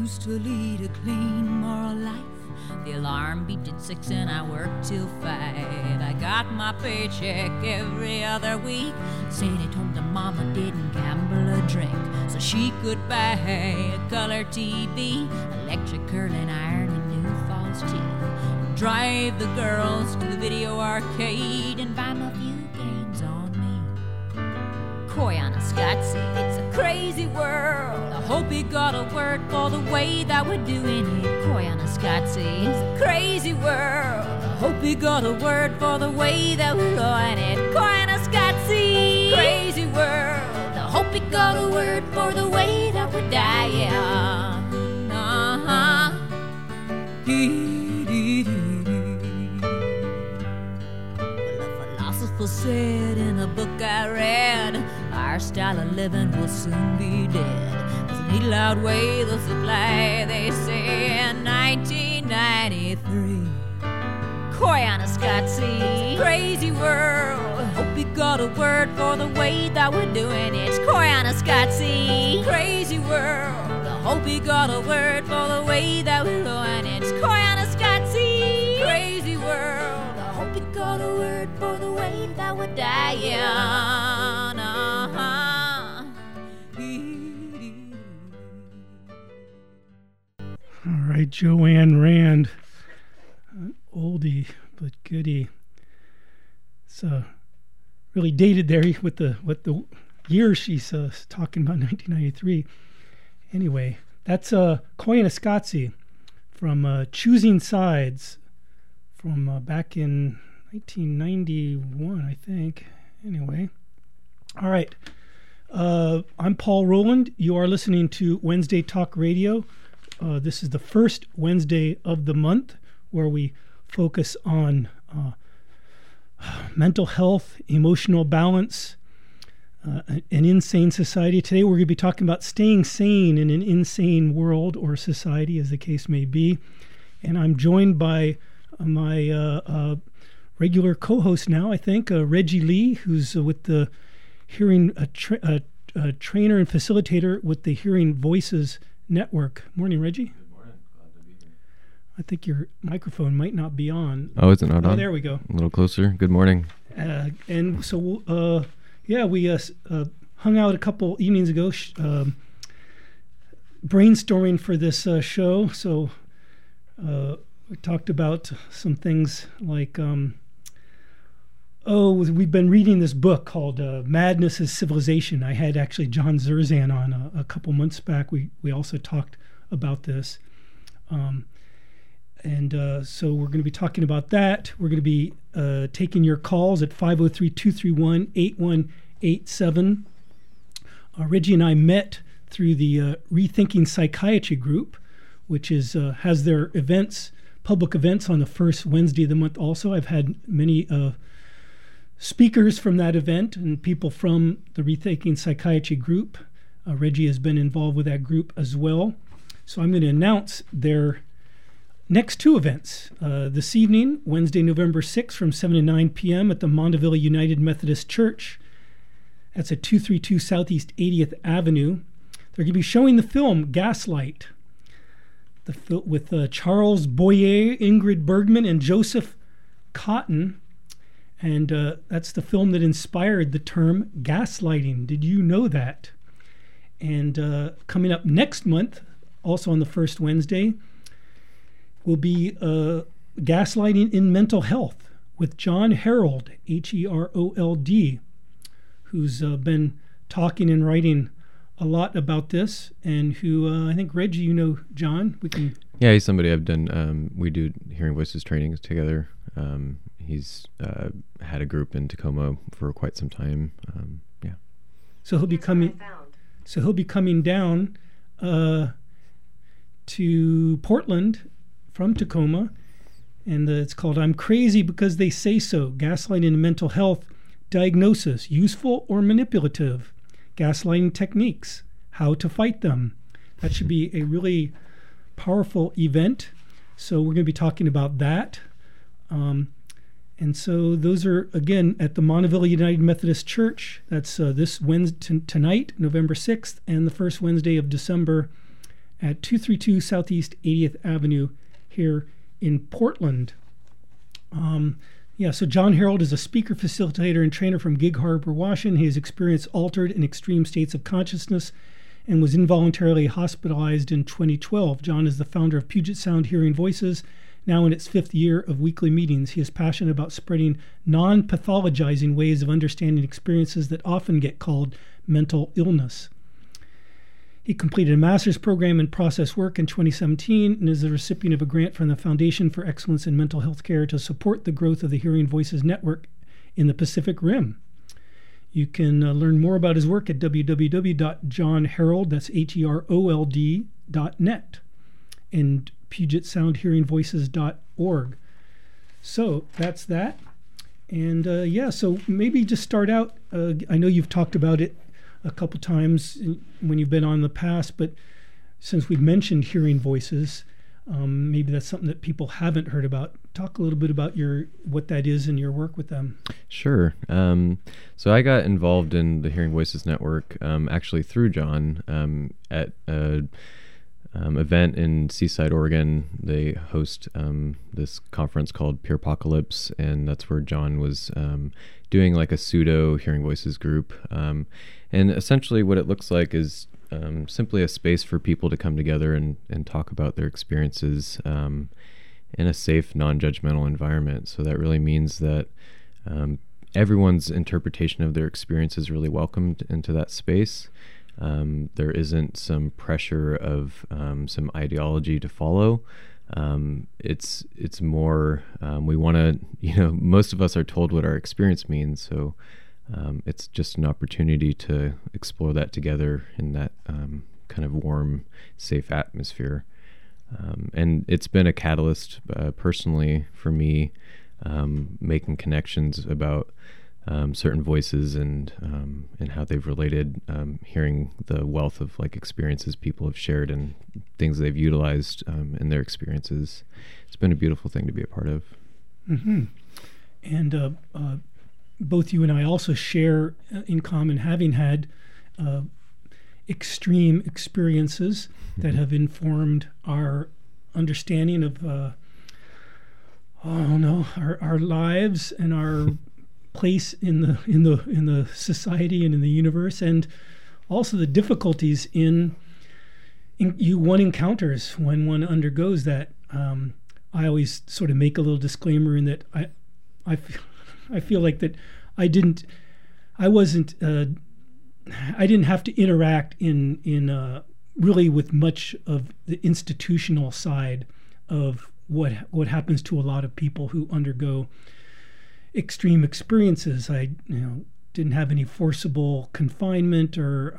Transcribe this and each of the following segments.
used to lead a clean, moral life. The alarm beat at 6 and I worked till 5. I got my paycheck every other week. Stayed at home till mama didn't gamble or drink, so she could buy a color TV, electric curling iron, and new false teeth. Drive the girls to the video arcade and buy my few games on me. Koyaanisqatsi, it's a crazy world. I hope you got a word for the way that we're doing it. Koyaanisqatsi, it's a crazy world. I hope you got a word for the way that we're doing it. Koyaanisqatsi, crazy world. I hope you got a word for the way that we're dying. Said in a book I read, our style of living will soon be dead. There's a needle outweigh the supply, they say, in 1993. Koyaanisqatsi, crazy world. Hope you got a word for the way that we're doing it. Koyaanisqatsi, crazy world. Hope you got a word for the way that we're doing it. Koyaanisqatsi, crazy world. Hope you got a word for the way that we're dying. All right, Joanne Rand, oldie but goodie. It's really dated there with the year she's talking about, 1993. Anyway, that's Koyaanisqatsi from Choosing Sides from back in 1991, I think. Anyway, all right. I'm Paul Rowland. You are listening to Wednesday Talk Radio. This is the first Wednesday of the month where we focus on mental health, emotional balance, an insane society. Today we're going to be talking about staying sane in an insane world or society, as the case may be. And I'm joined by my regular co-host now, I think, Reggie Lee, who's with the hearing trainer and facilitator with the Hearing Voices Network. Morning, Reggie. Good morning. Glad to be here. I think your microphone might not be on. Oh, is it not on? There we go. A little closer. Good morning. And so, we hung out a couple evenings ago brainstorming for this show. So we talked about some things like, we've been reading this book called Madness is Civilization. I had actually John Zerzan on a couple months back. We also talked about this. So we're going to be talking about that. We're going to be taking your calls at 503-231-8187. Reggie and I met through the Rethinking Psychiatry group, which is has their public events on the first Wednesday of the month also. I've had many speakers from that event and people from the Rethinking Psychiatry group. Reggie has been involved with that group as well. So I'm going to announce their next two events. This evening, Wednesday, November 6th from 7 to 9 p.m. at the Mondaville United Methodist Church. That's at 232 Southeast 80th Avenue. They're going to be showing the film Gaslight with Charles Boyer, Ingrid Bergman, and Joseph Cotton. And that's the film that inspired the term gaslighting. Did you know that? And coming up next month, also on the first Wednesday, will be Gaslighting in Mental Health with John Herold, Herold, who's been talking and writing a lot about this, and who I think, Reggie, you know John. Yeah, he's somebody I've done. We do Hearing Voices trainings together. He's had a group in Tacoma for quite some time. Yeah. So he'll be coming. So he'll be coming down to Portland from Tacoma, and it's called "I'm Crazy Because They Say So: Gaslighting in Mental Health Diagnosis, Useful or Manipulative? Gaslighting Techniques, How to Fight Them." That should be a really powerful event. So we're going to be talking about that. And so those are, again, at the Mondaville United Methodist Church. That's this Wednesday, tonight, November 6th, and the first Wednesday of December at 232 Southeast 80th Avenue here in Portland. So John Harold is a speaker, facilitator, and trainer from Gig Harbor, Washington. He has experienced altered and extreme states of consciousness and was involuntarily hospitalized in 2012. John is the founder of Puget Sound Hearing Voices, now in its 5th year of weekly meetings. He is passionate about spreading non-pathologizing ways of understanding experiences that often get called mental illness. He completed a master's program in process work in 2017 and is the recipient of a grant from the Foundation for Excellence in Mental Health Care to support the growth of the Hearing Voices Network in the Pacific Rim. You can learn more about his work at www.johnharold, that's HEROLD.net, and PugetSoundHearingVoices.org. So that's that. And so maybe just start out. I know you've talked about it a couple times when you've been on in the past, but since we've mentioned hearing voices, maybe that's something that people haven't heard about. Talk a little bit about what that is and your work with them. Sure. So I got involved in the Hearing Voices Network actually through John at a event in Seaside, Oregon. They host this conference called Pure Apocalypse, and that's where John was doing like a pseudo Hearing Voices group. And essentially what it looks like is simply a space for people to come together and talk about their experiences in a safe, non-judgmental environment. So that really means that everyone's interpretation of their experience is really welcomed into that space. There isn't some pressure of some ideology to follow. It's more, we want to, most of us are told what our experience means. So it's just an opportunity to explore that together in that kind of warm, safe atmosphere. And it's been a catalyst personally for me, making connections about certain voices and how they've related, hearing the wealth of like experiences people have shared and things they've utilized in their experiences. It's been a beautiful thing to be a part of. Mm-hmm. And both you and I also share in common having had extreme experiences that have informed our understanding of our lives and our place in the society and in the universe, and also the difficulties in one encounters when one undergoes that. I always sort of make a little disclaimer in that I feel like that I didn't have to interact in really with much of the institutional side of what happens to a lot of people who undergo extreme experiences. I didn't have any forcible confinement, or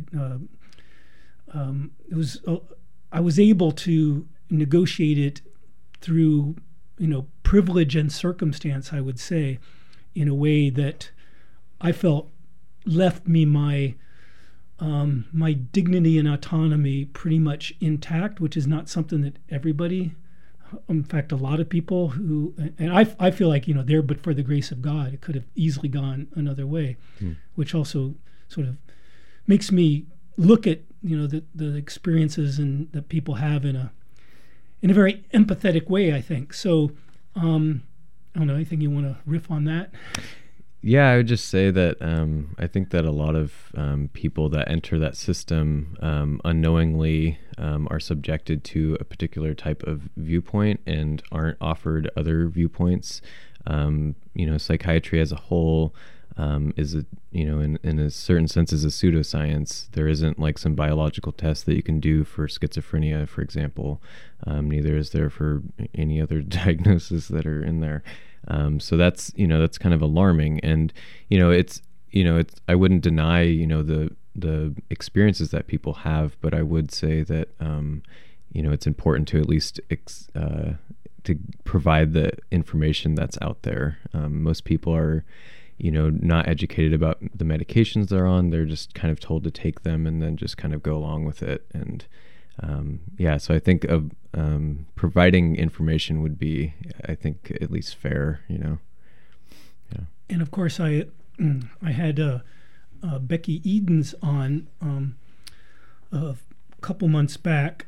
I was able to negotiate it through privilege and circumstance, I would say, in a way that I felt left me my dignity and autonomy pretty much intact, which is not something that everybody, in fact, a lot of people who, and I feel like, there, but for the grace of God, it could have easily gone another way, which also sort of makes me look at, the experiences and that people have in a very empathetic way, I think. So, I don't know, anything you want to riff on that? Yeah, I would just say that I think that a lot of people that enter that system unknowingly are subjected to a particular type of viewpoint and aren't offered other viewpoints. Psychiatry as a whole is in a certain sense is a pseudoscience. There isn't like some biological test that you can do for schizophrenia, for example. Neither is there for any other diagnoses that are in there. So that's kind of alarming, and it's I wouldn't deny the experiences that people have, but I would say that it's important to at least to provide the information that's out there. Most people are not educated about the medications they're on. They're just kind of told to take them and then just kind of go along with it. And so I think of providing information would be, I think, at least fair, Yeah. And of course, I had Becky Edens on a couple months back,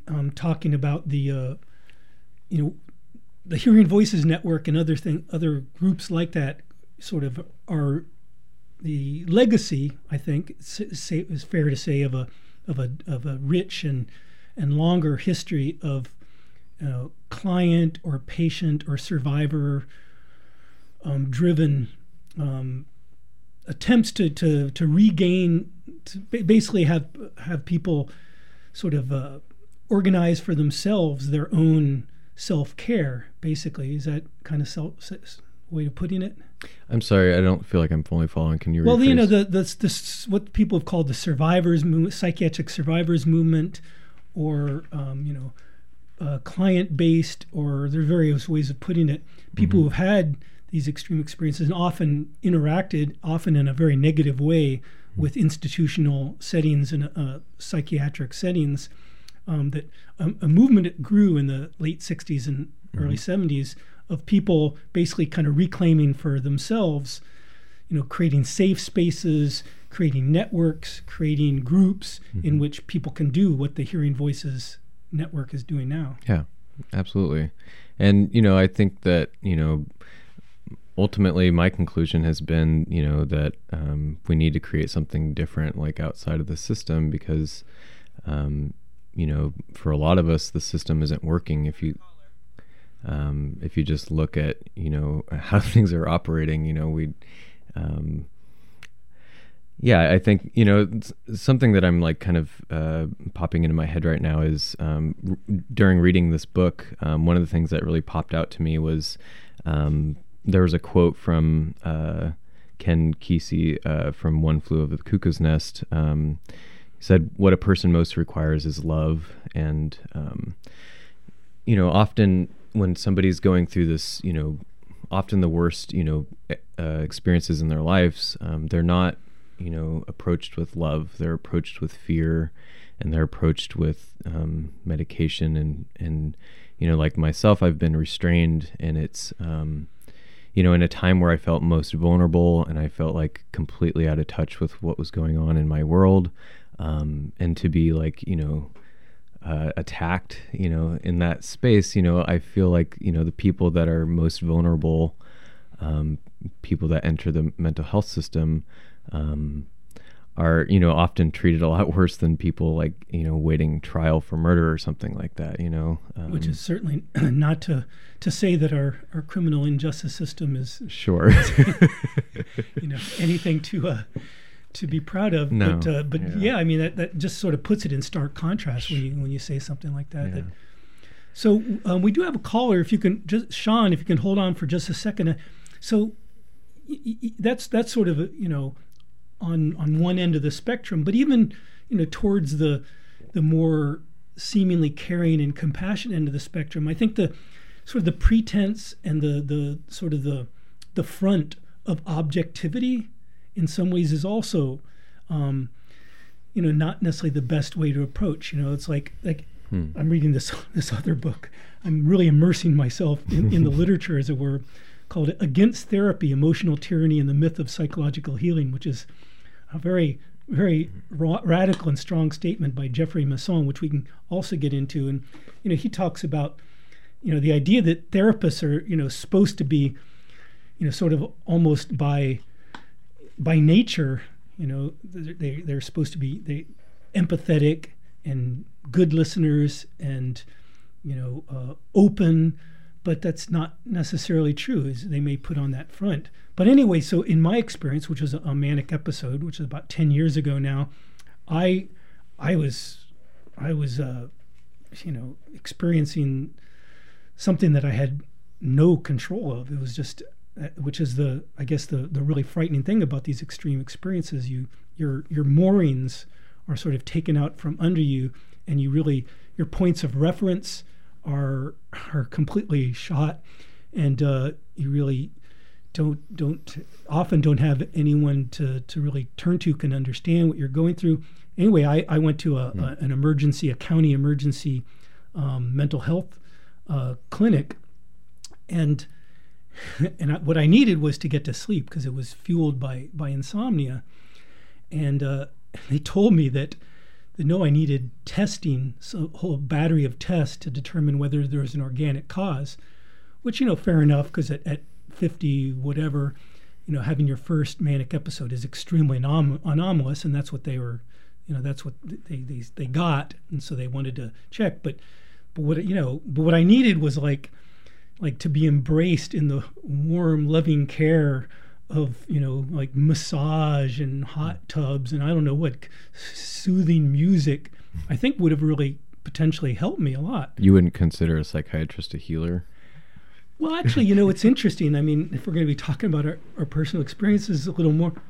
talking about the the Hearing Voices Network and other groups like that sort of are the legacy, I think, is fair to say, of a rich and longer history of client or patient or survivor driven attempts to regain, to basically have people sort of organize for themselves their own self-care. Basically, is that kind of way of putting it? I'm sorry, I don't feel like I'm fully following. Can you rephrase? Well, the what people have called the survivors movement, psychiatric survivors movement, or client-based, or there are various ways of putting it. People who've had these extreme experiences and often interacted, often in a very negative way, with institutional settings and psychiatric settings. That a movement that grew in the late 60s and early 70s of people basically kind of reclaiming for themselves, creating safe spaces, creating networks, creating groups in which people can do what the Hearing Voices Network is doing now. Yeah, absolutely. And, I think that, ultimately my conclusion has been, that we need to create something different, like outside of the system, because, for a lot of us, the system isn't working. If you just look at, how things are operating, I think, something that I'm like kind of popping into my head right now is during reading this book, one of the things that really popped out to me was there was a quote from Ken Kesey from One Flew Over the Cuckoo's Nest. He said, "What a person most requires is love." And, often when somebody's going through this, often the worst, experiences in their lives, they're not, approached with love. They're approached with fear, and they're approached with medication. And like myself, I've been restrained, and it's, in a time where I felt most vulnerable and I felt like completely out of touch with what was going on in my world. And to be like, attacked, in that space, I feel like, the people that are most vulnerable, people that enter the mental health system, are, often treated a lot worse than people like, waiting trial for murder or something like that, which is certainly not to say that our criminal injustice system is sure, anything to be proud of. No. But I mean, that just sort of puts it in stark contrast when you say something like that. Yeah. So we do have a caller. If you can, Sean, if you can hold on for just a second. So that's sort of on one end of the spectrum, but even towards the more seemingly caring and compassionate end of the spectrum, I think the sort of the pretense and the sort of the front of objectivity in some ways is also not necessarily the best way to approach. It's like I'm reading this other book. I'm really immersing myself in the literature, as it were, called Against Therapy, Emotional Tyranny and the Myth of Psychological Healing, which is a very, very radical and strong statement by Jeffrey Masson, which we can also get into. And, he talks about, the idea that therapists are, supposed to be, sort of almost by nature, they're supposed to be empathetic and good listeners and, open, but that's not necessarily true, as they may put on that front. But anyway, so in my experience, which was a manic episode, which is about 10 years ago now, I was experiencing something that I had no control of. It was just, which is the really frightening thing about these extreme experiences. Your moorings are sort of taken out from under you, and your points of reference are completely shot, and you really don't have anyone to really turn to, can understand what you're going through. Anyway, I went to a county emergency mental health clinic, and what I needed was to get to sleep because it was fueled by insomnia. And they told me that no, I needed testing, so a whole battery of tests to determine whether there was an organic cause, which, fair enough, because at 50, whatever, having your first manic episode is extremely anomalous, and that's what they were, that's what they got, and so they wanted to check. But what I needed was like to be embraced in the warm, loving care of, like massage and hot tubs and I don't know what, soothing music, I think would have really potentially helped me a lot. You wouldn't consider a psychiatrist a healer? Well, actually, it's interesting. I mean, if we're going to be talking about our personal experiences a little more,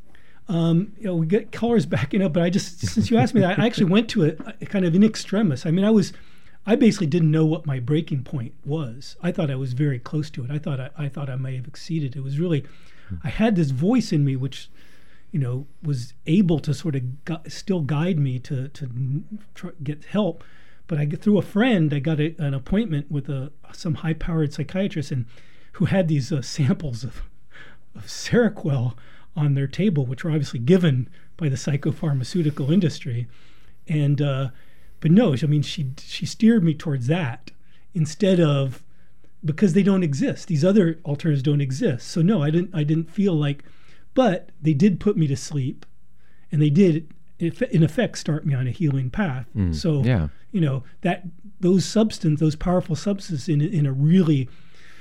we get callers backing up, but since you asked me that, I actually went to a kind of in extremis. I mean, I basically didn't know what my breaking point was. I thought I was very close to it. I thought I may have exceeded. It was really, I had this voice in me which, was able to sort of still guide me to get help. But through a friend, I got an appointment with some high-powered psychiatrist, and who had these samples of Seroquel on their table, which were obviously given by the psychopharmaceutical industry. And but no, I mean, she steered me towards that instead of, because they don't exist. These other alternatives don't exist. So no, I didn't feel like, but they did put me to sleep, and they did in effect start me on a healing path. So yeah. That those powerful substances in a really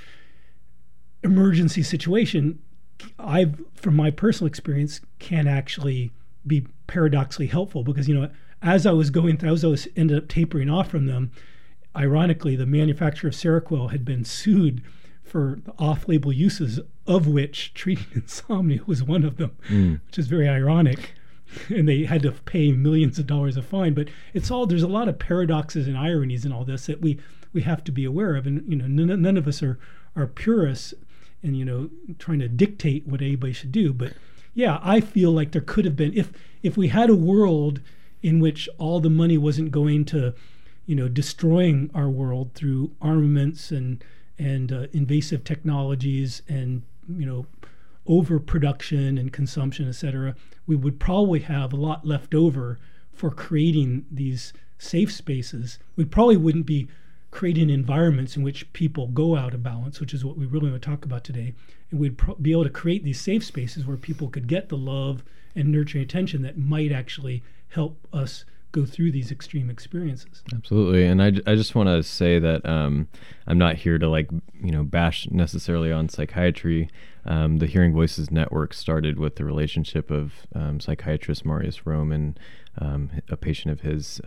emergency situation, from my personal experience, can actually be paradoxically helpful, because as I was ended up tapering off from them, ironically, the manufacturer of Seroquel had been sued for the off-label uses, of which treating insomnia was one of them, which is very ironic. And they had to pay millions of dollars of fine. But there's a lot of paradoxes and ironies in all this that we have to be aware of. And none of us are purists and trying to dictate what anybody should do. But yeah, I feel like there could have been, if we had a world in which all the money wasn't going to destroying our world through armaments and invasive technologies and overproduction and consumption, etc., we would probably have a lot left over for creating these safe spaces. We probably wouldn't be creating environments in which people go out of balance, which is what we really want to talk about today. And we'd be able to create these safe spaces where people could get the love and nurturing attention that might actually help us go through these extreme experiences. Absolutely. And I just want to say that I'm not here to bash necessarily on psychiatry. The Hearing Voices Network started with the relationship of psychiatrist Marius Rome and a patient of his,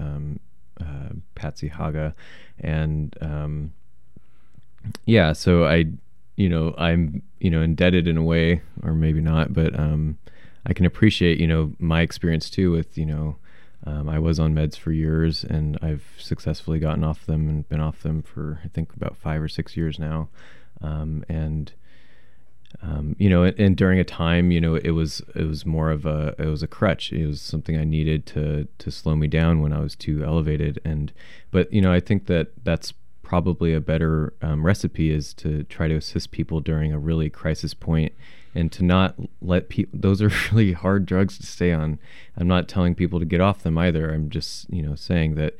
Patsy Haga. And so I'm indebted in a way, or maybe not, but I can appreciate my experience too with I was on meds for years, and I've successfully gotten off them and been off them for I think about 5 or 6 years now. And during a time, it was more of a crutch. It was something I needed to slow me down when I was too elevated. But I think that's probably a better recipe, is to try to assist people during a really crisis point, and to not let people, those are really hard drugs to stay on. I'm not telling people to get off them either. I'm just, saying that,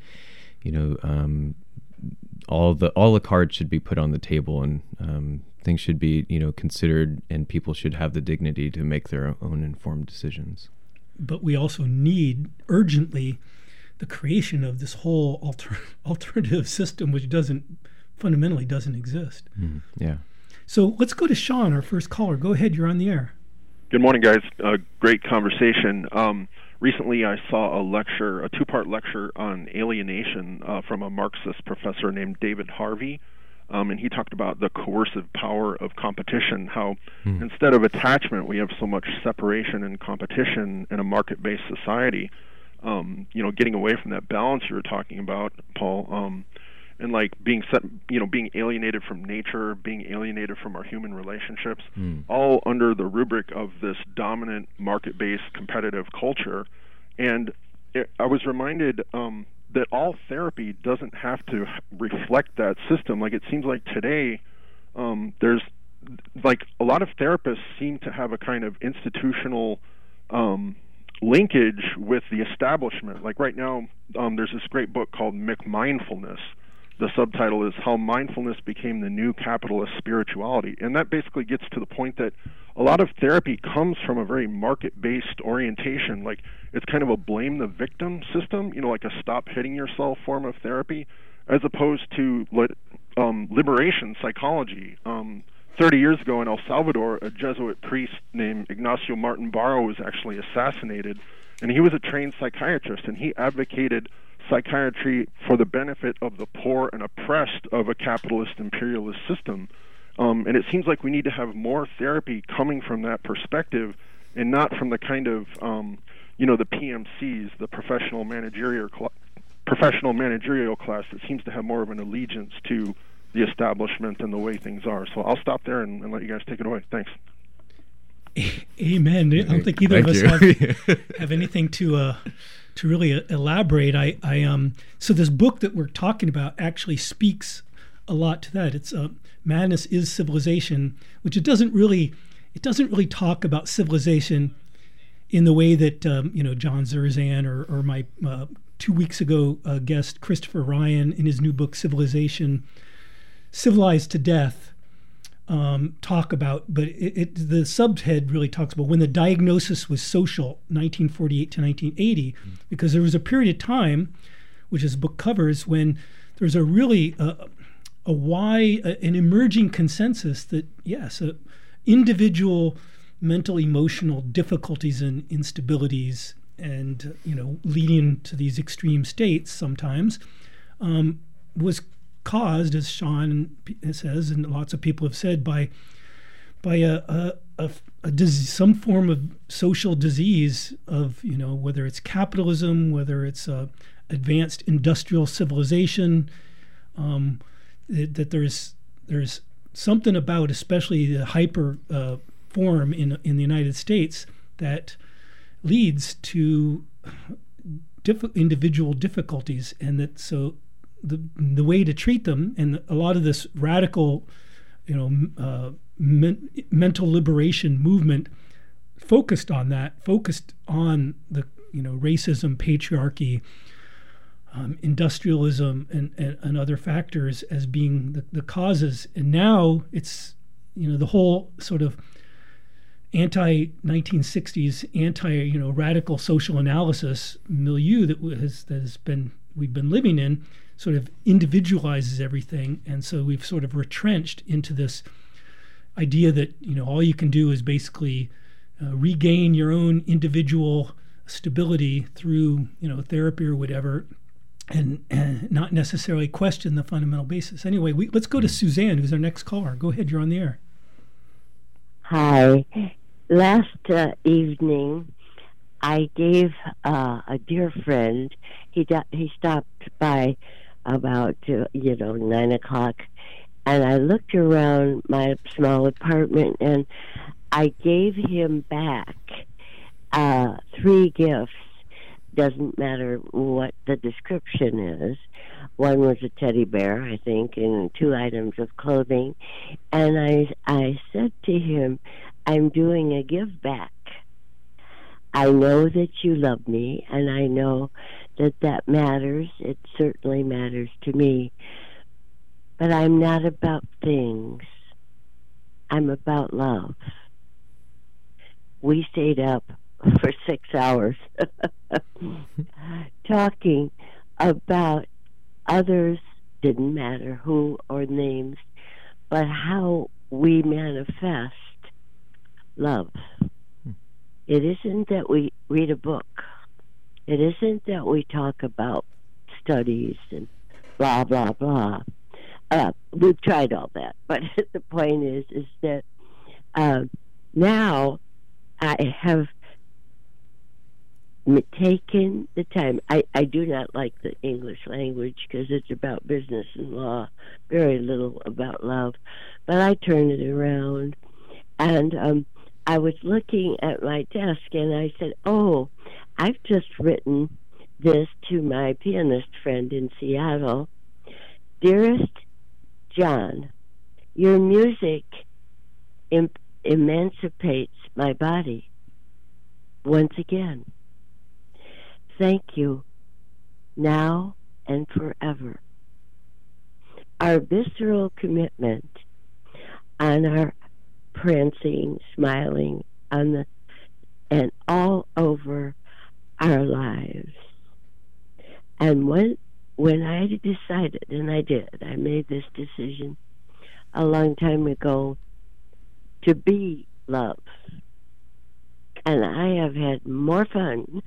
all the cards should be put on the table, and things should be, considered, and people should have the dignity to make their own informed decisions. But we also need urgently the creation of this whole alternative system, which fundamentally doesn't exist. Yeah. So let's go to Sean, our first caller. Go ahead, you're on the air. Good morning, guys. Great conversation. Recently, I saw a two-part lecture on alienation from a Marxist professor named David Harvey, and he talked about the coercive power of competition, how instead of attachment, we have so much separation and competition in a market-based society. Getting away from that balance you were talking about, Paul, and being alienated from nature, being alienated from our human relationships, all under the rubric of this dominant market-based competitive culture. And I was reminded that all therapy doesn't have to reflect that system. It seems like today there's a lot of therapists seem to have a kind of institutional linkage with the establishment. Like right now, there's this great book called McMindfulness. The subtitle is How Mindfulness Became the New Capitalist Spirituality. And that basically gets to the point that a lot of therapy comes from a very market-based orientation. Like it's kind of a blame the victim system, like a stop hitting yourself form of therapy, as opposed to liberation psychology. 30 years ago in El Salvador, a Jesuit priest named Ignacio Martin Barro was actually assassinated, and he was a trained psychiatrist, and he advocated psychiatry for the benefit of the poor and oppressed of a capitalist imperialist system. And it seems like we need to have more therapy coming from that perspective and not from the kind of, the PMCs, the professional managerial class that seems to have more of an allegiance to the establishment and the way things are. So I'll stop there and let you guys take it away. Thanks. Amen. I don't think either of us have anything to really elaborate. So this book that we're talking about actually speaks a lot to that. It's Madness is Civilization, which it doesn't really talk about civilization in the way that John Zerzan or my 2 weeks ago guest Christopher Ryan in his new book Civilization, Civilized to Death, talk about. But the subhead really talks about when the diagnosis was social, 1948 to 1980, because there was a period of time, which this book covers, when there's a really an emerging consensus that yes, individual mental emotional difficulties and instabilities and leading to these extreme states sometimes was caused, as Sean says and lots of people have said, by some form of social disease of whether it's capitalism, whether it's advanced industrial civilization, that there's something about, especially the hyper form in the United States, that leads to individual difficulties, and that so the way to treat them, and a lot of this radical mental liberation movement focused on the racism, patriarchy, industrialism, and other factors as being the causes. And now it's the whole sort of anti-1960s, radical social analysis milieu that we've been living in sort of individualizes everything, and so we've sort of retrenched into this idea that all you can do is basically regain your own individual stability through therapy or whatever, and not necessarily question the fundamental basis. Anyway, let's go to Suzanne, who's our next caller. Go ahead, you're on the air. Hi. Last evening, I gave a dear friend. He stopped by about 9 o'clock, and I looked around my small apartment, and I gave him back 3 gifts. Doesn't matter what the description is. One was a teddy bear, I think, and 2 items of clothing. And I said to him, I'm doing a give back. I know that you love me, and I know that matters. It certainly matters to me. But I'm not about things. I'm about love. We stayed up for 6 hours talking about others, didn't matter who or names, but how we manifest love. It isn't that we read a book. It isn't that we talk about studies and blah, blah, blah. We've tried all that, but the point is that now I have taken the time. I do not like the English language because it's about business and law, very little about love. But I turned it around, and I was looking at my desk, and I said, oh, I've just written this to my pianist friend in Seattle. Dearest John, your music emancipates my body once again. thank you now and forever. Our visceral commitment on our prancing, smiling on the and all over our lives. And when I decided, and I made this decision a long time ago to be love. And I have had more fun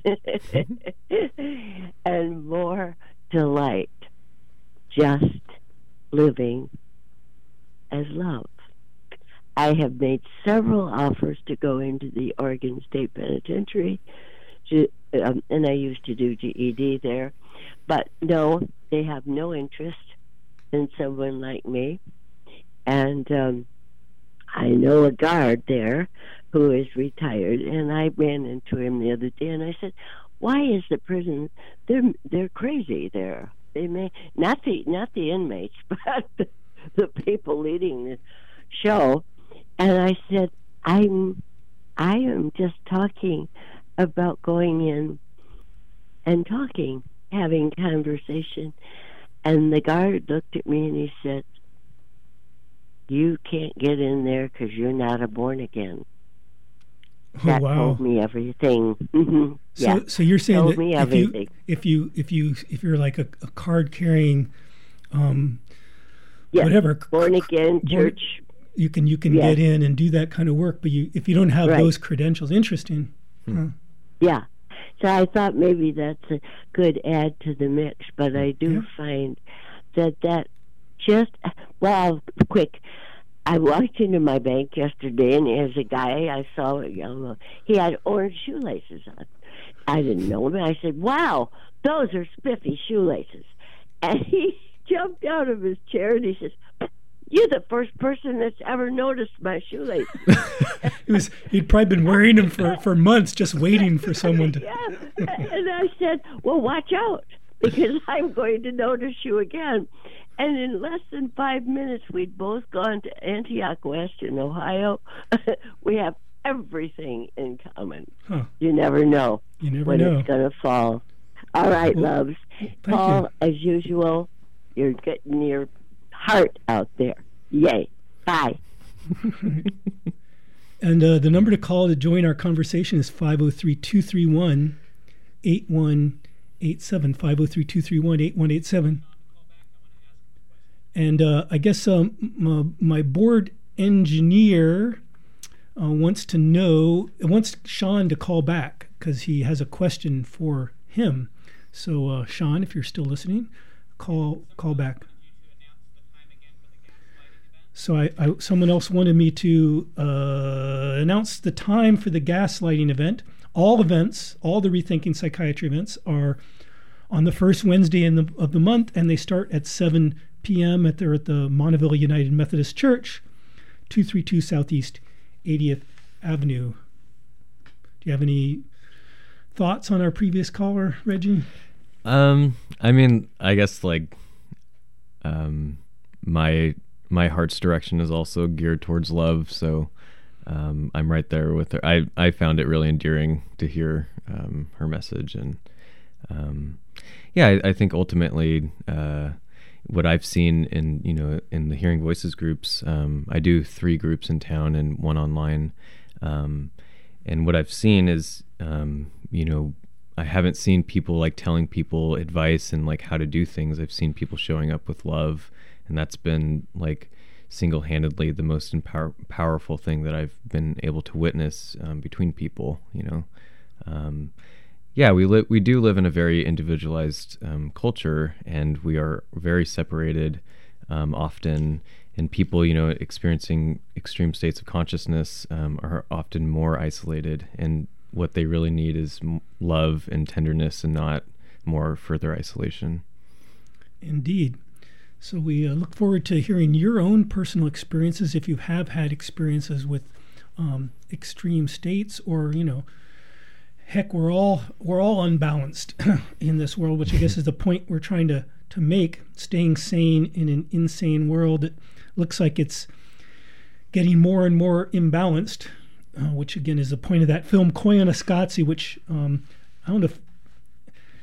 and more delight just living as love. I have made several offers to go into the Oregon State Penitentiary, and I used to do GED there. But no, they have no interest in someone like me. And I know a guard there who is retired, and I ran into him the other day, and I said, "Why is the prison? They're crazy there. They may not the inmates, but the people leading the show." And I said, I am just talking about going in and talking, having conversation." And the guard looked at me and he said, "You can't get in there because you're not a born again." Oh, That wow. told me everything. Yeah. So you're saying Told that me everything. if you're like a card carrying, Yeah. whatever, Born again church. you can Yes. get in and do that kind of work, but if you don't have Right. those credentials, interesting. Huh. Yeah. So I thought maybe that's a good add to the mix, but I do Yeah. find that just, well, quick. I walked into my bank yesterday, and there's a guy I saw, he had orange shoelaces on. I didn't know him. I said, "Wow, those are spiffy shoelaces." And he jumped out of his chair, and he says, "You're the first person that's ever noticed my shoelaces." He'd probably been wearing them for months, just waiting for someone to. Yeah. And I said, "Well, watch out, because I'm going to notice you again." And in less than 5 minutes, we'd both gone to Antioch West in Ohio. We have everything in common. Huh. You never know You never when know. it's going to fall. All right, Well, loves. thank Paul, you. as usual, you're getting your heart out there. Yay. Bye. And the number to call to join our conversation is 503-231-8187. 503-231-8187. And I guess my board engineer wants Sean to call back because he has a question for him. So Sean, if you're still listening, call back. So someone else wanted me to announce the time for the gaslighting event. All events, all the Rethinking Psychiatry events are on the first Wednesday of the month, and they start at 7 p.m. They're at the Monteville United Methodist Church, 232 Southeast 80th Avenue. Do you have any thoughts on our previous caller, Reggie? I mean, I guess my heart's direction is also geared towards love, so I'm right there with her. I found it really endearing to hear her message, and I think ultimately what I've seen in the Hearing Voices groups, I do 3 groups in town and 1 online, and what I've seen is I haven't seen people telling people advice and how to do things. I've seen people showing up with love, and that's been single-handedly the most powerful thing that I've been able to witness between people. We do live in a very individualized culture, and we are very separated often. And people, experiencing extreme states of consciousness are often more isolated, and what they really need is love and tenderness, and not more further isolation. Indeed. So we look forward to hearing your own personal experiences, if you have had experiences with extreme states, or heck, we're all unbalanced in this world, which I guess is the point we're trying to make. Staying sane in an insane world, it looks like it's getting more and more imbalanced, which again is the point of that film Koyaanisqatsi, which I don't know if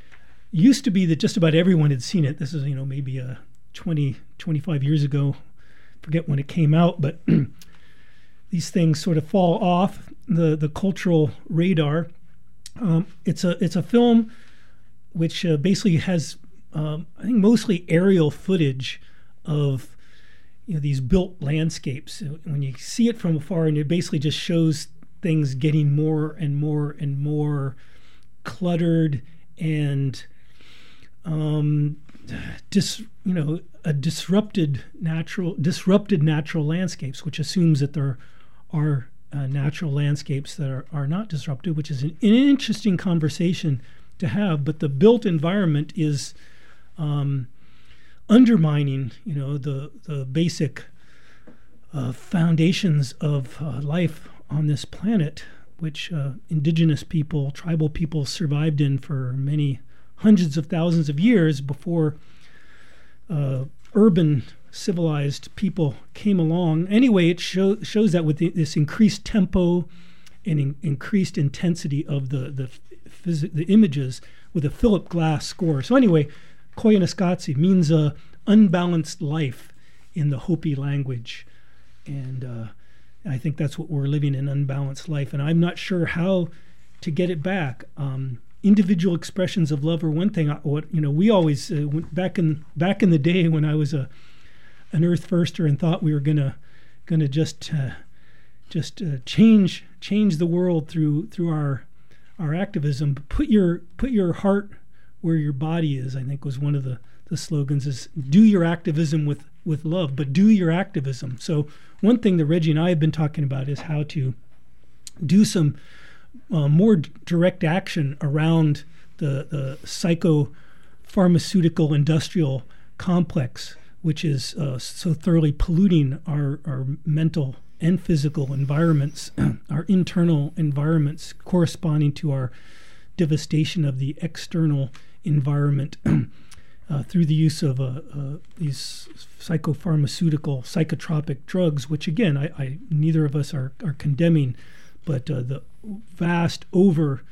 used to be that just about everyone had seen it. This is, maybe 20, 25 years ago. Forget when it came out, but these things sort of fall off the cultural radar. It's a film which basically has, I think, mostly aerial footage of these built landscapes. When you see it from afar, and it basically just shows things getting more and more and more cluttered and disrupted natural landscapes, which assumes that there are natural landscapes that are not disrupted, which is an interesting conversation to have. But the built environment is undermining, the basic foundations of life on this planet, which indigenous people, tribal people survived in for many hundreds of thousands of years before urban civilized people came along. Anyway, it shows that with this increased tempo and increased intensity of the images with a Philip Glass score. So anyway, Koyaanisqatsi means unbalanced life in the Hopi language. And I think that's what we're living in, unbalanced life. And I'm not sure how to get it back. Individual expressions of love are one thing. We always back in the day when I was an Earth Firster and thought we were gonna just change the world through our activism. But put your heart where your body is, I think was one of the slogans, is do your activism with love, but do your activism. So one thing that Reggie and I have been talking about is how to do some more direct action around the psychopharmaceutical industrial complex, which is so thoroughly polluting our mental and physical environments, our internal environments corresponding to our devastation of the external environment through the use of these psychopharmaceutical, psychotropic drugs, which again, I neither of us are condemning, but the vast over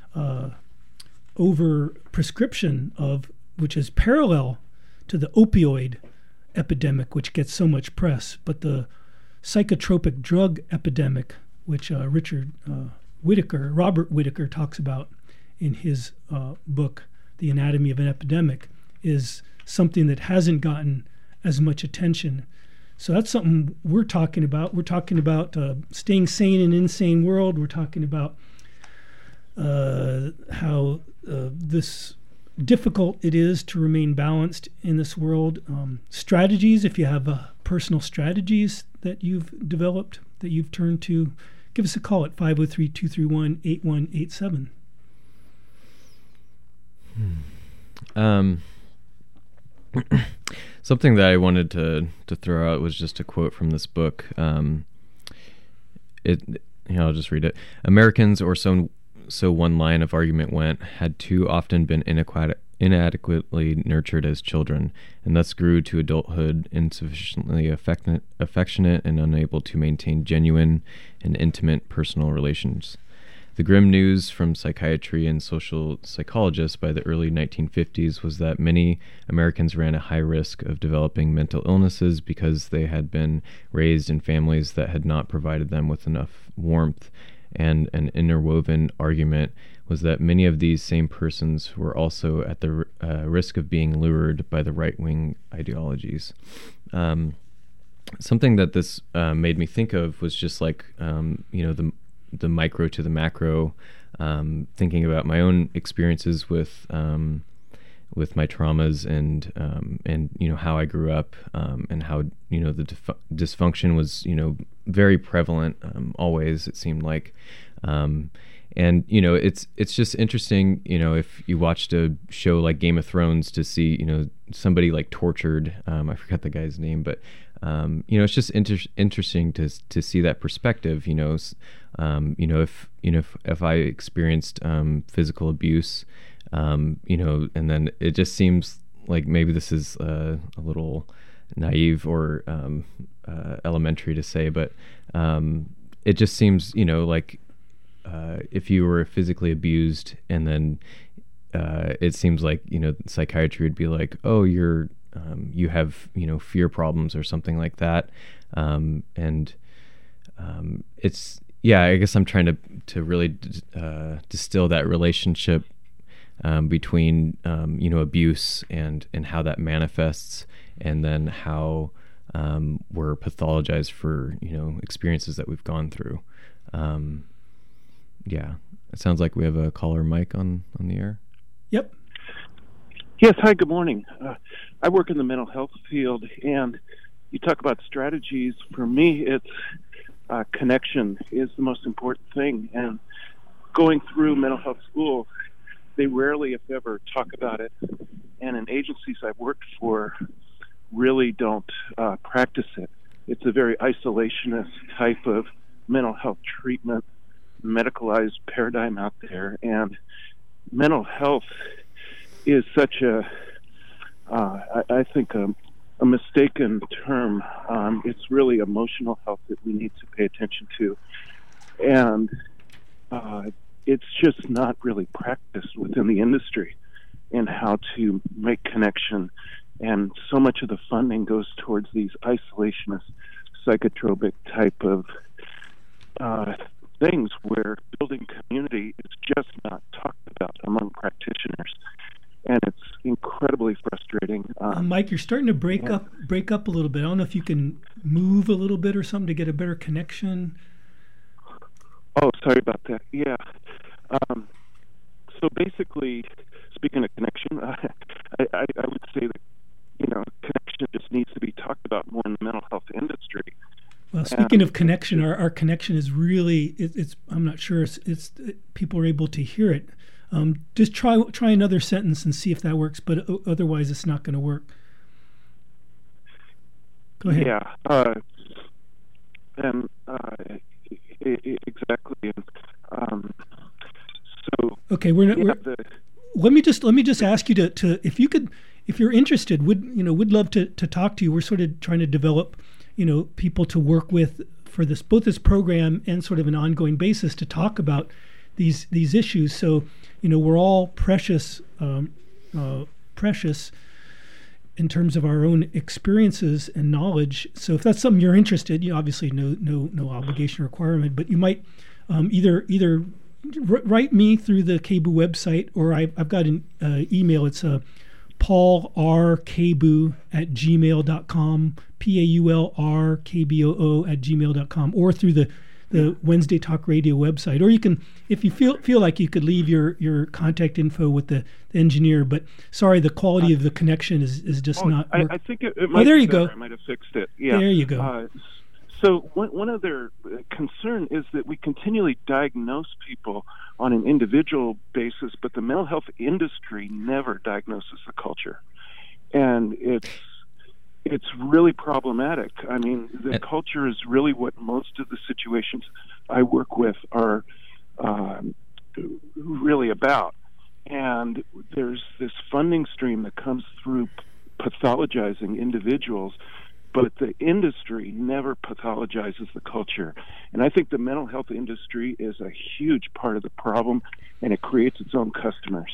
prescription of, which is parallel to the opioid epidemic, which gets so much press, but the psychotropic drug epidemic, which Robert Whitaker talks about in his book, The Anatomy of an Epidemic, is something that hasn't gotten as much attention. So that's something we're talking about. We're talking about staying sane in an insane world. We're talking about how this difficult it is to remain balanced in this world. Strategies, if you have personal strategies that you've developed, that you've turned to, give us a call at 503-231-8187. Something that I wanted to throw out was just a quote from this book. I'll just read it. Americans, or so one line of argument went, had too often been inadequately nurtured as children, and thus grew to adulthood insufficiently affectionate and unable to maintain genuine and intimate personal relations. The grim news from psychiatry and social psychologists by the early 1950s was that many Americans ran a high risk of developing mental illnesses because they had been raised in families that had not provided them with enough warmth, and an interwoven argument was that many of these same persons were also at the risk of being lured by the right-wing ideologies. Something that this made me think of was just like, the micro to the macro, thinking about my own experiences with my traumas and how I grew up, and how the dysfunction was very prevalent, always, it seemed like, and it's just interesting, if you watched a show like Game of Thrones, to see somebody like tortured, I forgot the guy's name, but it's just interesting to see that perspective. If I experienced physical abuse, and then it just seems like maybe this is a little naive or elementary to say, but it just seems like if you were physically abused and then it seems like, psychiatry would be like, oh, you have, fear problems or something like that. It's, yeah, I guess I'm trying to really distill that relationship between, abuse and how that manifests, and then how we're pathologized for, experiences that we've gone through. Yeah, it sounds like we have a caller mic on the air. Yep. Yes, hi, good morning. I work in the mental health field, and you talk about strategies. For me, it's connection is the most important thing. And going through mental health school, they rarely, if ever, talk about it. And in agencies I've worked for really don't practice it. It's a very isolationist type of mental health treatment, medicalized paradigm out there. And mental health is such I think a mistaken term. It's really emotional health that we need to pay attention to. And it's just not really practiced within the industry in how to make connection. And so much of the funding goes towards these isolationist, psychotropic type of things where building community is just not talked about among practitioners. And it's incredibly frustrating. Mike, you're starting to break up a little bit. I don't know if you can move a little bit or something to get a better connection. Oh, sorry about that. Yeah. So basically, speaking of connection, I would say that, connection just needs to be talked about more in the mental health industry. Well, speaking of connection, our connection is really, it's I'm not sure it's people are able to hear it. Just try another sentence and see if that works, but otherwise it's not going to work. Go ahead. Yeah. Exactly. So okay, let me just ask you to if you're interested, would love to talk to you. We're sort of trying to develop, people to work with for both this program and sort of an ongoing basis to talk about these issues. So, we're all precious in terms of our own experiences and knowledge. So if that's something you're interested, obviously no obligation or requirement, but you might either write me through the KBOO website, or I've got an email. It's paulrkboo@gmail.com, paulrkboo@gmail.com, or through the Wednesday Talk Radio website. Or you can, if you feel like you could leave your contact info with the engineer, but sorry, the quality of the connection is just not. I think it might there be you better. go. I might have fixed it. Yeah. There you go. So one other concern is that we continually diagnose people on an individual basis, but the mental health industry never diagnoses the culture. And it's really problematic. I mean, the culture is really what most of the situations I work with are really about. And there's this funding stream that comes through pathologizing individuals, but the industry never pathologizes the culture. And I think the mental health industry is a huge part of the problem, and it creates its own customers.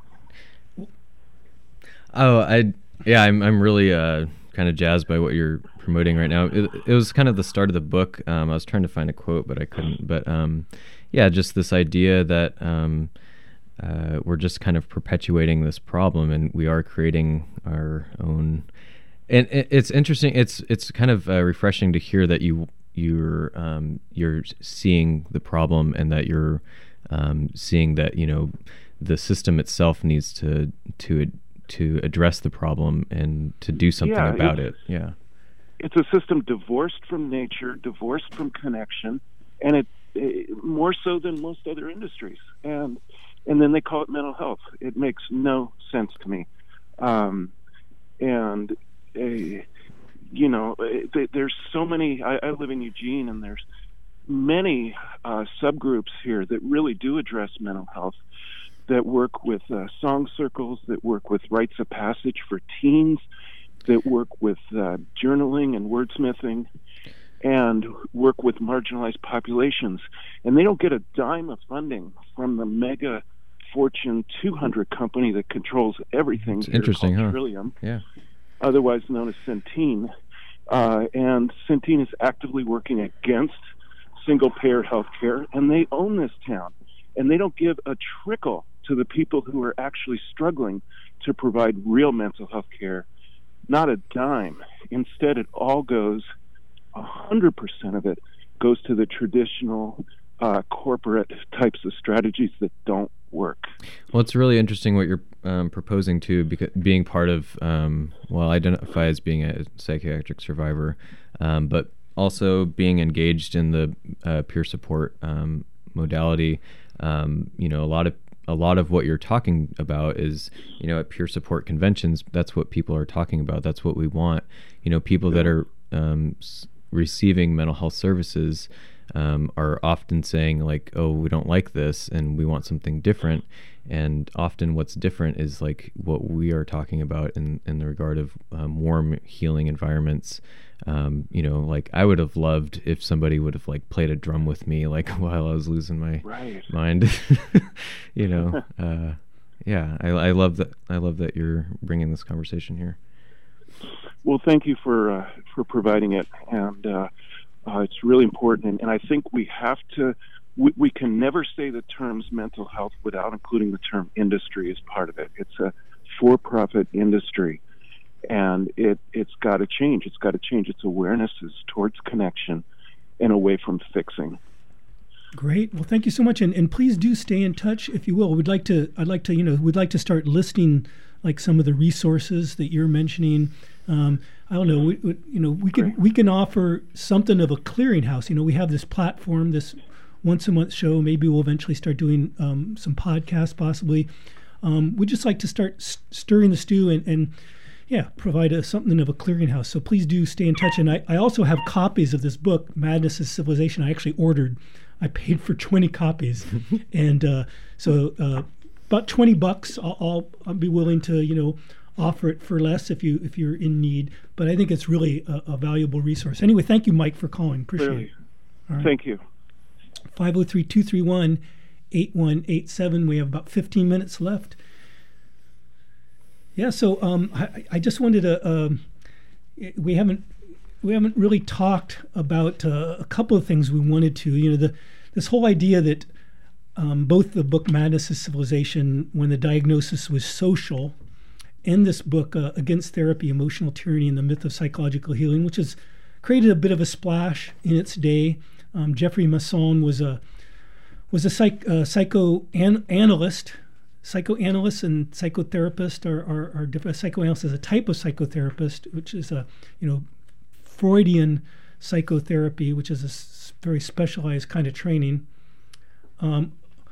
I'm really kind of jazzed by what you're promoting right now. It was kind of the start of the book. I was trying to find a quote, but I couldn't. But just this idea that we're just kind of perpetuating this problem, and we are creating our own. And it's interesting. It's kind of refreshing to hear that you're seeing the problem, and that you're seeing that the system itself needs to address the problem and to do something about it. Yeah, it's a system divorced from nature, divorced from connection, and it more so than most other industries. And then they call it mental health. It makes no sense to me. There's so many. I live in Eugene, and there's many subgroups here that really do address mental health, that work with song circles, that work with rites of passage for teens, that work with journaling and wordsmithing, and work with marginalized populations. And they don't get a dime of funding from the mega Fortune 200 company that controls everything. It's interesting, huh? Trillium, yeah. Otherwise known as Centene. And Centene is actively working against single-payer health care, and they own this town. And they don't give a trickle to the people who are actually struggling to provide real mental health care. Not a dime. Instead, it all goes, 100% of it goes to the traditional corporate types of strategies that don't work. Well, it's really interesting what you're proposing too, because being part of, identify as being a psychiatric survivor, but also being engaged in the peer support modality. A lot of what you're talking about is, at peer support conventions, that's what people are talking about. That's what we want. People that are receiving mental health services are often saying like, oh, we don't like this and we want something different. And often what's different is like what we are talking about in the regard of warm, healing environments. Like I would have loved if somebody would have like played a drum with me, like while I was losing my mind. I love that. I love that you're bringing this conversation here. Well, thank you for providing it, and it's really important. And I think we have to. We can never say the terms mental health without including the term industry as part of it. It's a for-profit industry. And it's got to change. It's got to change its awarenesses towards connection and away from fixing. Great. Well, thank you so much. And please do stay in touch if you will. We'd like to start listing like some of the resources that you're mentioning. I don't know. We can offer something of a clearinghouse. We have this platform, this once a month show. Maybe we'll eventually start doing some podcasts possibly. We'd just like to start stirring the stew and provide something of a clearinghouse. So please do stay in touch. And I also have copies of this book, Madness is Civilization. I actually I paid for 20 copies. And so about $20, I'll be willing to, offer it for less if you're in need. But I think it's really a valuable resource. Anyway, thank you, Mike, for calling. Appreciate it. All right. Thank you. 503-231-8187. We have about 15 minutes left. Yeah, so I just wanted to. We haven't really talked about a couple of things we wanted to. This whole idea that both the book Madness is Civilization, when the diagnosis was social, and this book Against Therapy, Emotional Tyranny, and the Myth of Psychological Healing, which has created a bit of a splash in its day. Jeffrey Masson was a psychoanalyst. Psychoanalysts and psychotherapists are different. Psychoanalyst is a type of psychotherapist, which is a Freudian psychotherapy, which is a very specialized kind of training. My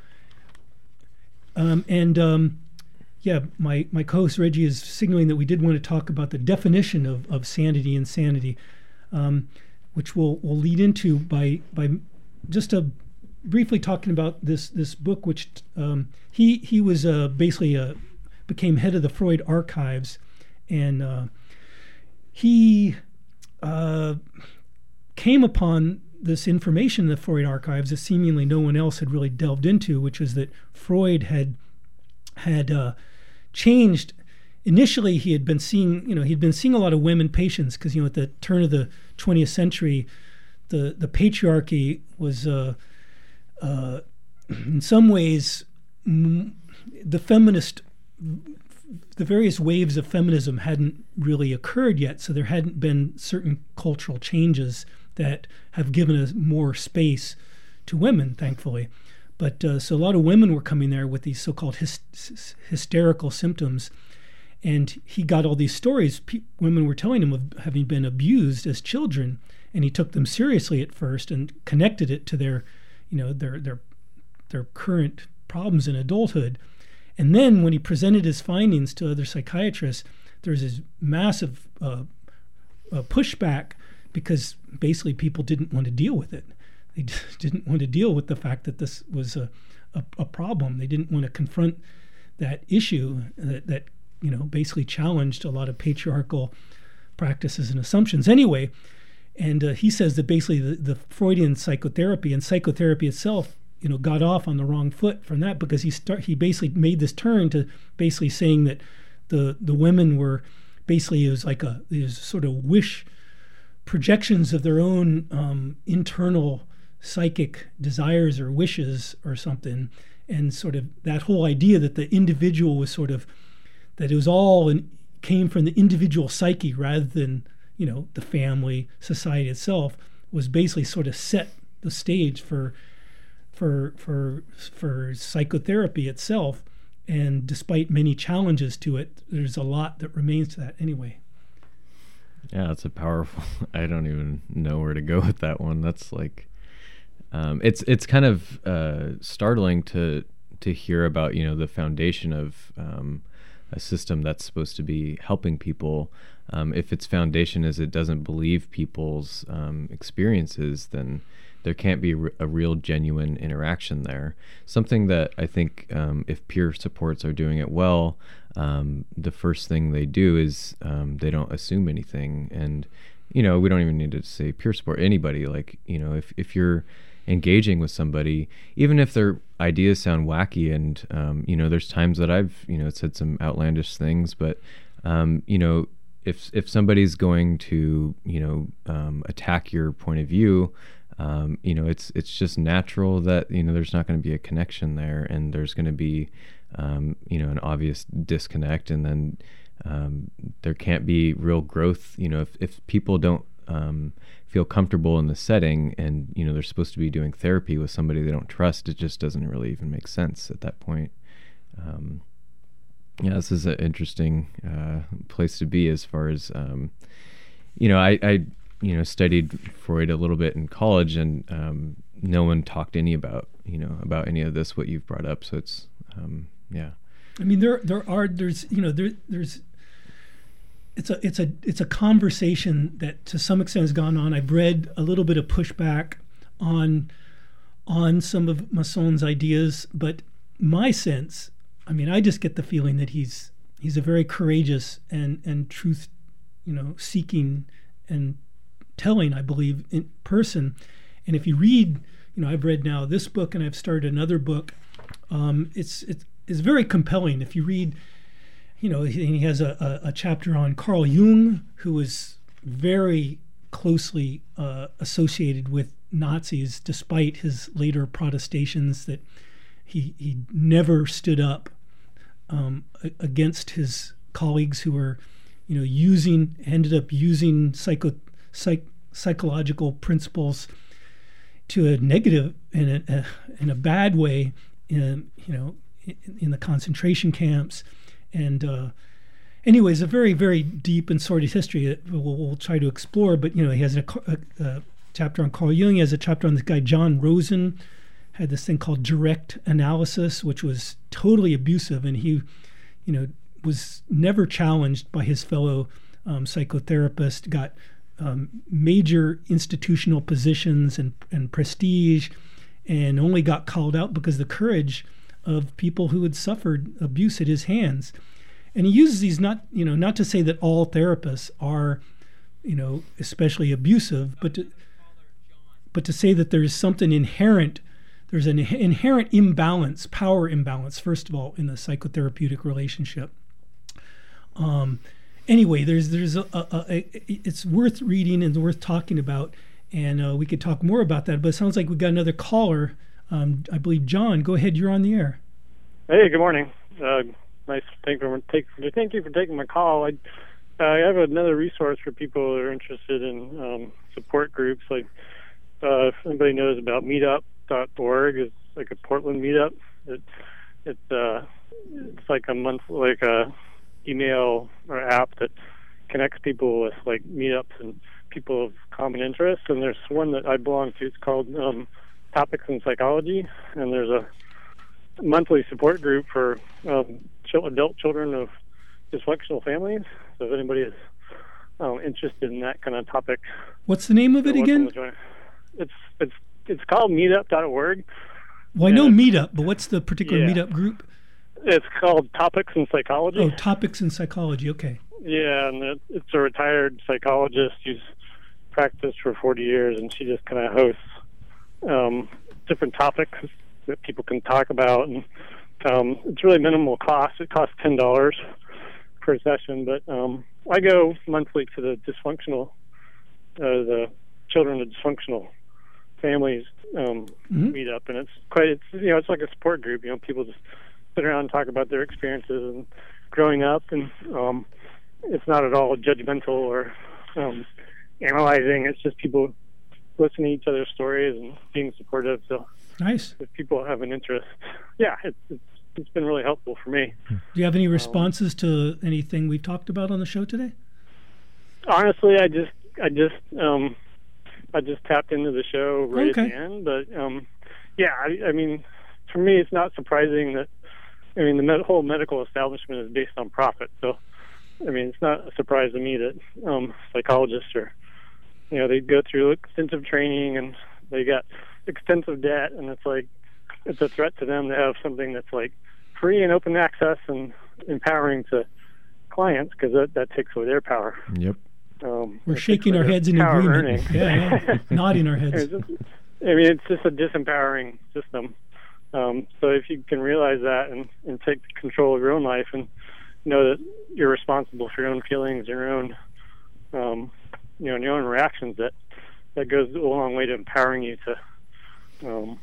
co-host Reggie is signaling that we did want to talk about the definition of sanity and sanity, which we'll lead into by just briefly talking about this book, which he was basically became head of the Freud archives, and he came upon this information in the Freud archives that seemingly no one else had really delved into, which was that Freud had changed. Initially, he had been seeing a lot of women patients because at the turn of the 20th century, the patriarchy was in some ways the various waves of feminism hadn't really occurred yet, so there hadn't been certain cultural changes that have given us more space to women, thankfully. But so a lot of women were coming there with these so-called hysterical symptoms, and he got all these stories women were telling him of having been abused as children, and he took them seriously at first and connected it to their current problems in adulthood. And then when he presented his findings to other psychiatrists, there's this massive pushback because basically people didn't want to deal with it. They just didn't want to deal with the fact that this was a problem. They didn't want to confront that issue that basically challenged a lot of patriarchal practices and assumptions. Anyway, and he says that basically the Freudian psychotherapy and psychotherapy itself got off on the wrong foot from that, because he basically made this turn to basically saying that the women were basically, it was sort of wish projections of their own internal psychic desires or wishes or something, and sort of that whole idea that the individual was sort of, that it was all came from the individual psyche rather than the family, society itself, was basically sort of set the stage for psychotherapy itself. And despite many challenges to it, there's a lot that remains to that anyway. Yeah, it's a powerful. I don't even know where to go with that one. That's like, it's kind of startling to hear about the foundation of a system that's supposed to be helping people. If its foundation is it doesn't believe people's experiences, then there can't be a real genuine interaction there. Something that I think if peer supports are doing it well, the first thing they do is they don't assume anything. And, we don't even need to say peer support. Anybody, like, if you're engaging with somebody, even if their ideas sound wacky and, there's times that I've, said some outlandish things, but, if somebody's going to, attack your point of view, it's just natural that, there's not going to be a connection there, and there's going to be, an obvious disconnect, and then there can't be real growth. If people don't feel comfortable in the setting, and they're supposed to be doing therapy with somebody they don't trust, it just doesn't really even make sense at that point. This is an interesting place to be as far as I studied Freud a little bit in college, and no one talked about any of this, what you've brought up. So it's I mean, it's a conversation that to some extent has gone on. I've read a little bit of pushback on some of Masson's ideas, but my sense, I mean, I just get the feeling that he's a very courageous and truth, seeking and telling, I believe, in person. And if you read, I've read now this book, and I've started another book. It's very compelling. If you read, he has a chapter on Carl Jung, who was very closely associated with Nazis, despite his later protestations that he never stood up against his colleagues who were, ended up using psychological principles to a negative, in a bad way, in the concentration camps. And anyways, a very, very deep and sordid history that we'll try to explore. But he has a chapter on Carl Jung. He has a chapter on this guy John Rosen. Had this thing called direct analysis, which was totally abusive, and he, was never challenged by his fellow psychotherapist. Got major institutional positions and prestige, and only got called out because of the courage of people who had suffered abuse at his hands. And he uses these not to say that all therapists are, especially abusive, but to say that there is something inherent. There's an inherent imbalance, power imbalance, first of all, in the psychotherapeutic relationship. Anyway, it's worth reading and worth talking about, and we could talk more about that. But it sounds like we got another caller. I believe John. Go ahead. You're on the air. Hey, good morning. Nice. Thank you for taking my call. I have another resource for people who are interested in support groups. Like if anybody knows about Meetup.org, it's like a Portland meetup. It's like a email or app that connects people with like meetups and people of common interest. And there's one that I belong to. It's called Topics in Psychology, and there's a monthly support group for adult children of dysfunctional families. So if anybody is interested in that kind of topic, what's the name of it again? It's called Meetup.org. Well, I know Meetup, but what's the particular Meetup group? It's called Topics in Psychology. Oh, Topics in Psychology. Okay. Yeah, and it's a retired psychologist who's practiced for 40 years, and she just kind of hosts different topics that people can talk about, and it's really minimal cost. It costs $10 per session, but I go monthly to the children of dysfunctional families meetup, and it's like a support group. People just sit around and talk about their experiences and growing up, and it's not at all judgmental or analyzing. It's just people listening to each other's stories and being supportive. So nice. If people have an interest, it's been really helpful for me. Do you have any responses to anything we've talked about on the show today? Honestly, I just tapped into the show right at the end, but I mean, for me, it's not surprising that the whole medical establishment is based on profit. So, I mean, it's not a surprise to me that psychologists are, they go through extensive training and they got extensive debt, and it's a threat to them to have something that's like free and open access and empowering to clients, because that takes away their power. Yep. We're shaking our heads in agreement. Yeah. Nodding our heads. It's just a disempowering system. So if you can realize that and take control of your own life and know that you're responsible for your own feelings, your own, and your own reactions, that goes a long way to empowering you to,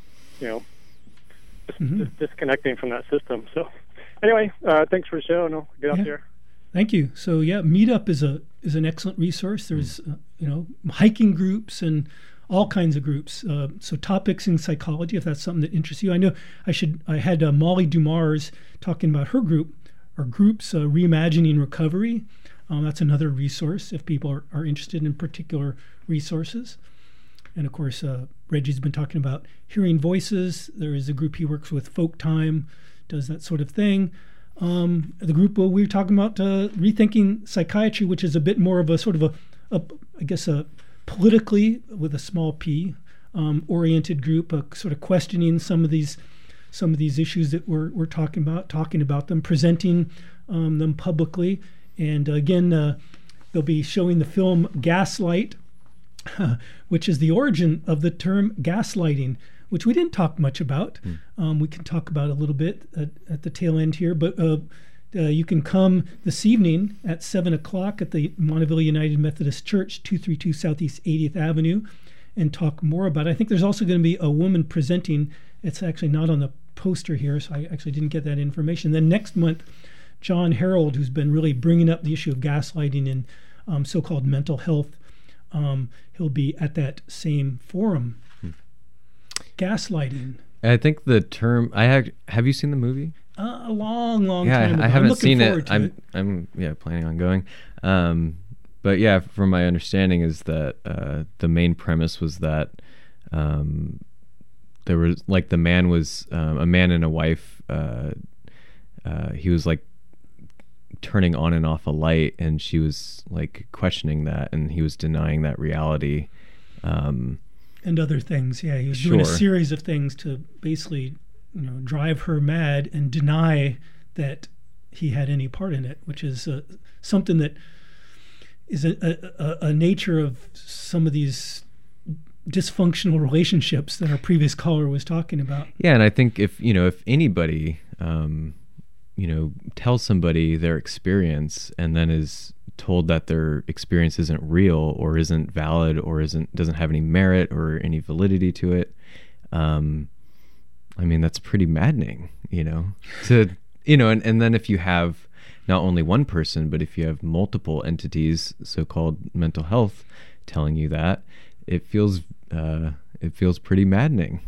just disconnecting from that system. So anyway, thanks for the show, and I'll get out there. Thank you. So Meetup is an excellent resource. There's hiking groups and all kinds of groups. So topics in psychology, if that's something that interests you. I know I had Molly Dumars talking about her group or groups, Reimagining Recovery. That's another resource if people are interested in particular resources. And of course, Reggie's been talking about hearing voices. There is a group he works with, Folk Time, does that sort of thing. The group we were talking about, Rethinking Psychiatry, which is a bit more of a sort of a politically, with a small p, oriented group, sort of questioning some of these issues that we're talking about them, presenting them publicly. And again, they'll be showing the film Gaslight, which is the origin of the term gaslighting, which we didn't talk much about. We can talk about a little bit at the tail end here, but you can come this evening at 7 o'clock at the Monteville United Methodist Church, 232 Southeast 80th Avenue, and talk more about it. I think there's also going to be a woman presenting. It's actually not on the poster here, so I actually didn't get that information. Then next month, John Harold, who's been really bringing up the issue of gaslighting in so-called mental health, he'll be at that same forum. Gaslighting. I think the term. Have you seen the movie? A long time ago. I haven't seen it. I'm planning on going. But yeah, from my understanding is that the main premise was that there was the man was a man and a wife. He was turning on and off a light, and she was questioning that, and he was denying that reality. And other things, he was doing a series of things to basically, drive her mad and deny that he had any part in it, which is something that is a nature of some of these dysfunctional relationships that our previous caller was talking about. Yeah, and I think if anybody, tells somebody their experience and then is told that their experience isn't real or isn't valid or doesn't have any merit or any validity to it, that's pretty maddening, and then if you have not only one person, but if you have multiple entities, so-called mental health, telling you that, it feels pretty maddening,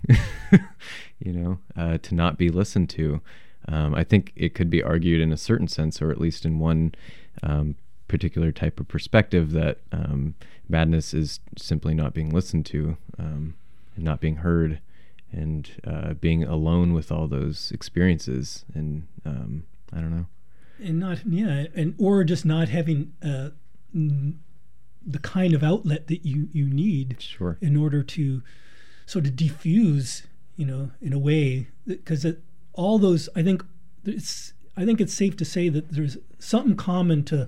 to not be listened to. I think it could be argued in a certain sense, or at least in one particular type of perspective, that madness is simply not being listened to, and not being heard, and being alone with all those experiences, and I don't know, or just not having the kind of outlet that you need in order to sort of diffuse, in a way, because all those, I think it's safe to say that there's something common to,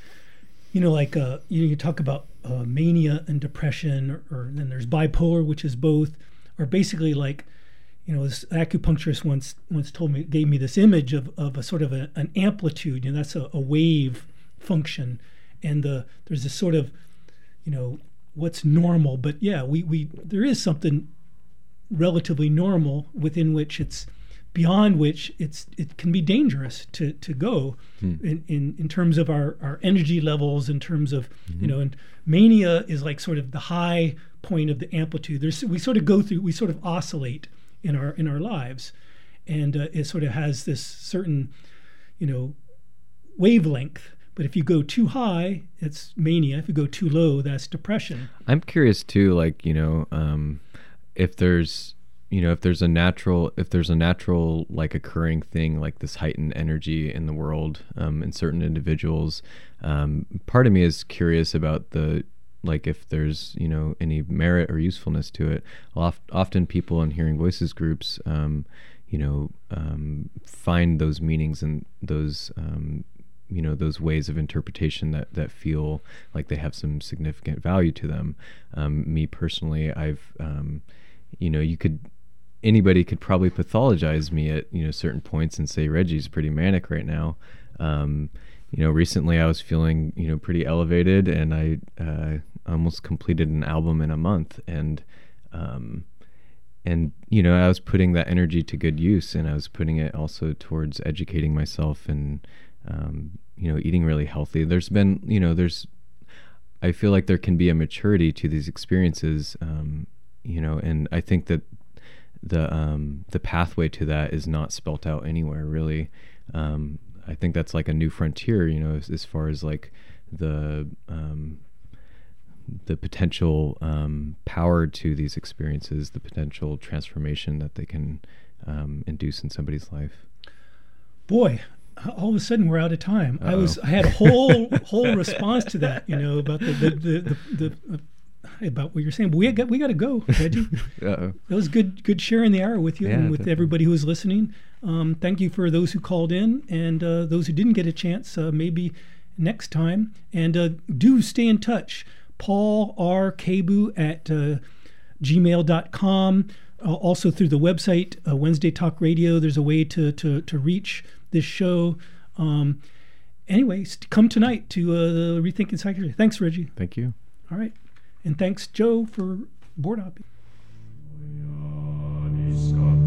you talk about mania and depression, or then there's bipolar, which is both, or basically this acupuncturist once told me, gave me this image of a sort of an amplitude, and that's a wave function, and there's this sort of, what's normal, but yeah, we there is something relatively normal within which it's beyond which it can be dangerous to go in terms of our energy levels, in terms of and mania is like sort of the high point of the amplitude. We sort of oscillate in our lives, and it sort of has this certain wavelength. But if you go too high, it's mania. If you go too low, that's depression. I'm curious too, like if there's a natural like occurring thing, like this heightened energy in the world, in certain individuals. Part of me is curious about if there's any merit or usefulness to it. Often people in Hearing Voices groups find those meanings and those those ways of interpretation that feel like they have some significant value to them. Me personally, I've anybody could probably pathologize me at certain points and say Reggie's pretty manic right now. Recently I was feeling pretty elevated, and I almost completed an album in a month, and I was putting that energy to good use, and I was putting it also towards educating myself and eating really healthy. There's been I feel like there can be a maturity to these experiences, and I think that the pathway to that is not spelt out anywhere really. I think that's like a new frontier, as far as like the potential power to these experiences, the potential transformation that they can induce in somebody's life. Boy, all of a sudden we're out of time. I had a whole response to that, about the about what you're saying. But we got to go, Reggie. It was good sharing the hour with you and with everybody who was listening. Thank you for those who called in, and those who didn't get a chance, maybe next time. And do stay in touch. Paul R. Kabu at gmail.com. Also through the website, Wednesday Talk Radio. There's a way to reach this show. Anyways, come tonight to the Rethinking Psychiatry. Thanks, Reggie. Thank you. All right. And thanks, Joe, for board hopping.